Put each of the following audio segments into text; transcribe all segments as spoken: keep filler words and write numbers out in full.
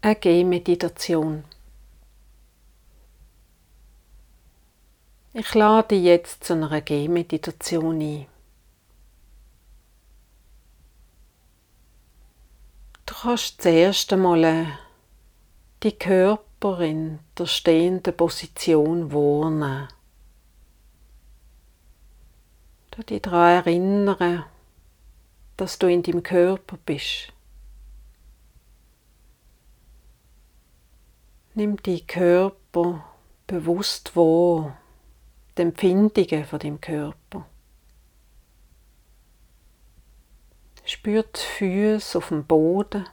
eine Gehmeditation. Ich lade dich jetzt zu einer Gehmeditation ein. Du kannst zuerst einmal die Körper in der stehenden Position wahrnehmen. Du dich daran erinnern, dass du in deinem Körper bist. Nimm deinen Körper bewusst wahr, die Empfindungen von deinem Körper. Spür die Füße auf dem Boden.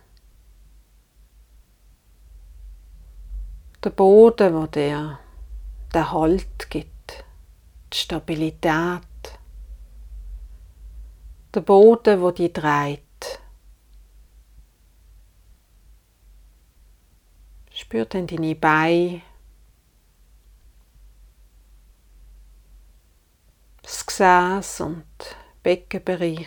Der Boden, der dir den Halt gibt, die Stabilität. Der Boden, der dich trägt. Spür dann deine Beine, das Gesäß und Beckenbereich.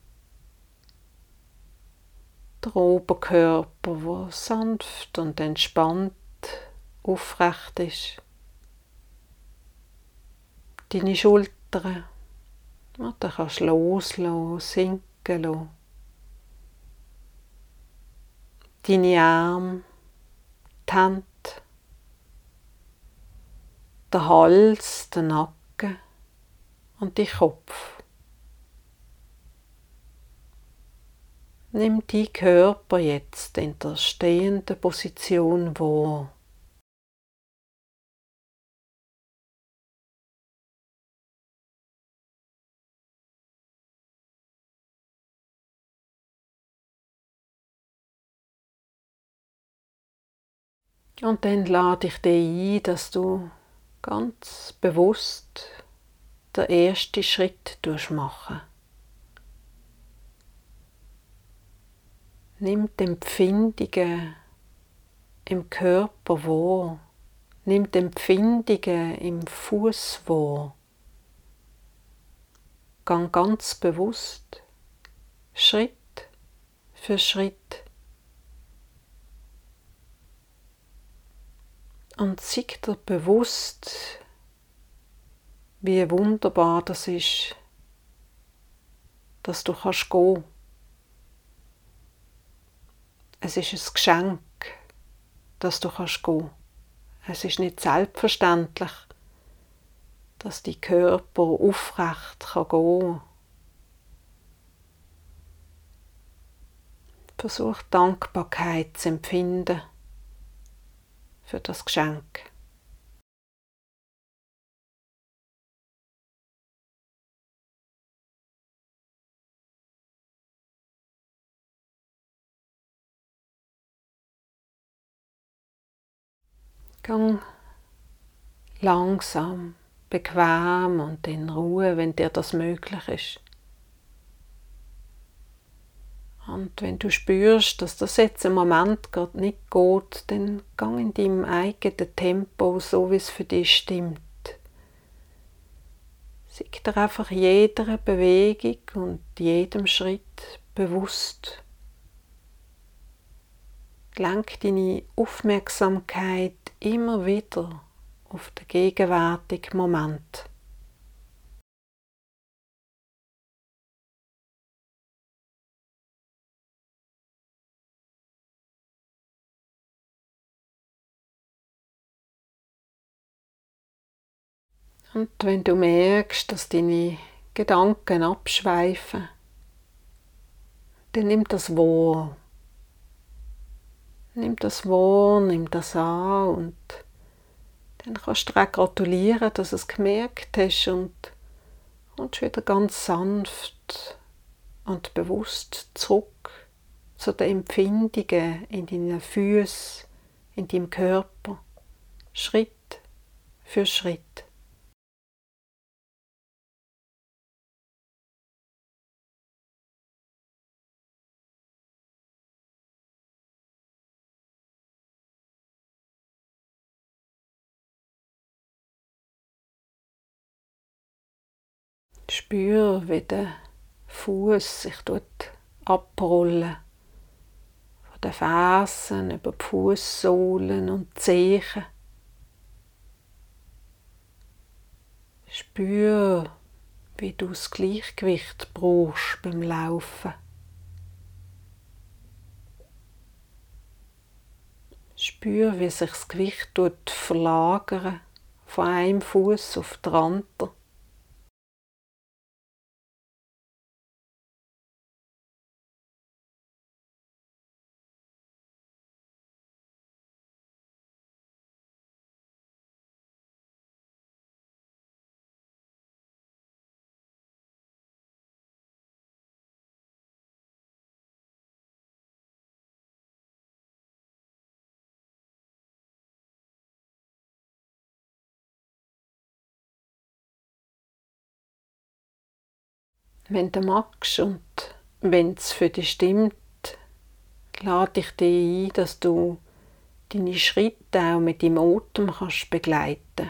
Der Oberkörper, der sanft und entspannt aufrecht ist. Deine Schultern, ja, da kannst du loslassen, sinken lassen. Deine Arme, die Hände, der Hals, der Nacken und dein Kopf. Nimm deinen Körper jetzt in der stehenden Position wahr. Und dann lade ich dich ein, dass du ganz bewusst den ersten Schritt machen. Nimm die Empfindungen im Körper wahr. Nimm die Empfindungen im Fuß wahr. Gang ganz bewusst, Schritt für Schritt. Und sei dir bewusst, wie wunderbar das ist, dass du kannst gehen. Es ist ein Geschenk, dass du kannst gehen. Es ist nicht selbstverständlich, dass dein Körper aufrecht kann gehen. Versuch Dankbarkeit zu empfinden für das Geschenk. Gang langsam, bequem und in Ruhe, wenn dir das möglich ist. Und wenn du spürst, dass das jetzt im Moment gerade nicht geht, dann gang in deinem eigenen Tempo, so wie es für dich stimmt. Sei dir einfach jeder Bewegung und jedem Schritt bewusst. Lenk deine Aufmerksamkeit immer wieder auf den gegenwärtigen Moment. Und wenn du merkst, dass deine Gedanken abschweifen, dann nimm das wahr. Nimm das wahr, nimm das an und dann kannst du dir auch gratulieren, dass du es gemerkt hast und kommst wieder ganz sanft und bewusst zurück zu den Empfindungen in deinen Füßen, in deinem Körper, Schritt für Schritt. Spür, wie der Fuß sich dort abrollen von den Fersen, über die Fußsohlen und die Zehen. Spür, wie du das Gleichgewicht brauchst beim Laufen. Spür, wie sich das Gewicht verlagert von einem Fuß auf den anderen. Wenn du magst und wenn es für dich stimmt, lade ich dich ein, dass du deine Schritte auch mit deinem Atem kannst begleiten.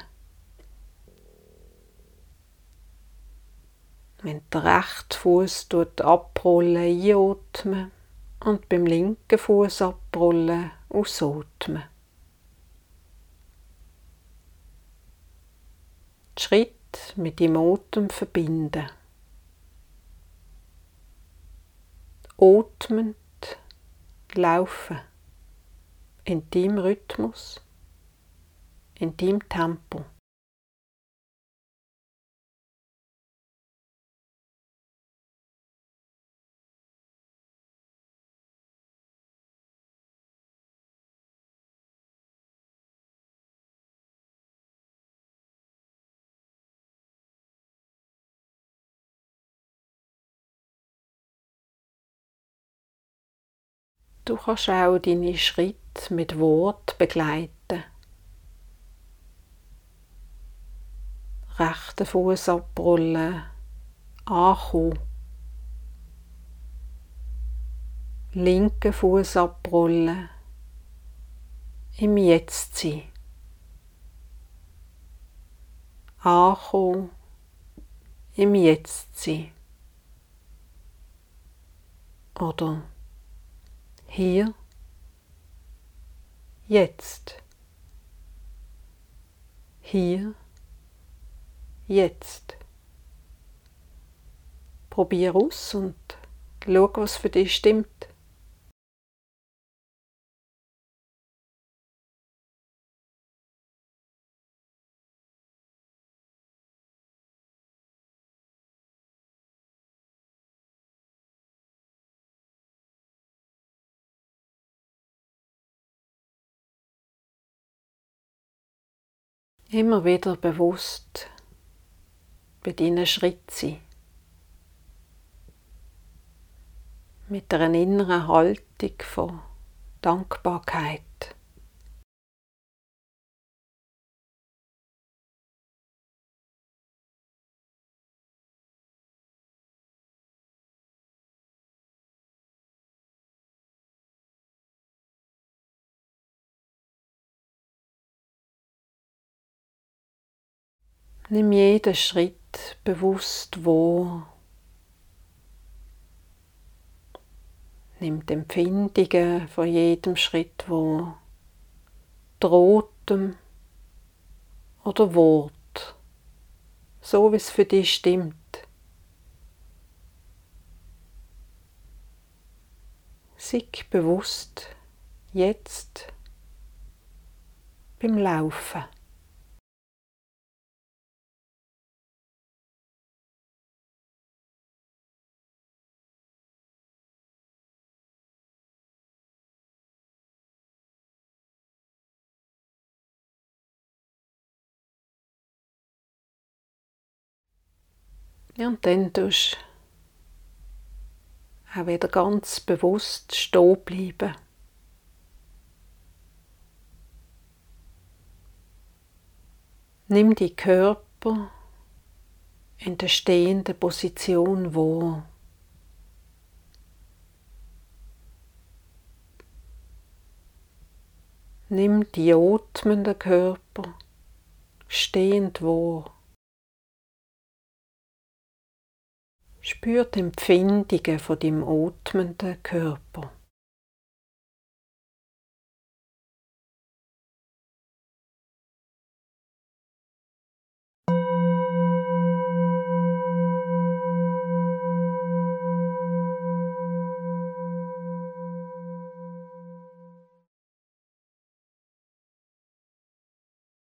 Wenn der rechte Fuß abrollen, einatmen und beim linken Fuß abrollen, ausatmen. Die Schritte mit deinem Atem verbinden. Atmend laufen. In deinem Rhythmus, in deinem Tempo. Du kannst auch deine Schritte mit Wort begleiten. Rechten Fuß abrollen, ankommen. Linken Fuß abrollen, im Jetzt sein. Ankommen, im Jetzt sein. Oder hier, jetzt. Hier, jetzt. Probier aus und schau, was für dich stimmt. Immer wieder bewusst bei deinen Schritten sein. Mit einer inneren Haltung von Dankbarkeit. Nimm jeden Schritt bewusst wahr. Nimm die Empfindungen von jedem Schritt wahr. Die Atem oder Wort, so wie es für dich stimmt. Sei bewusst jetzt beim Laufen. Ja, und dann tust du auch wieder ganz bewusst stehen bleiben. Nimm die Körper in der stehenden Position wahr. Nimm die atmenden Körper stehend wahr. Spür die Empfindungen von deinem atmenden Körper.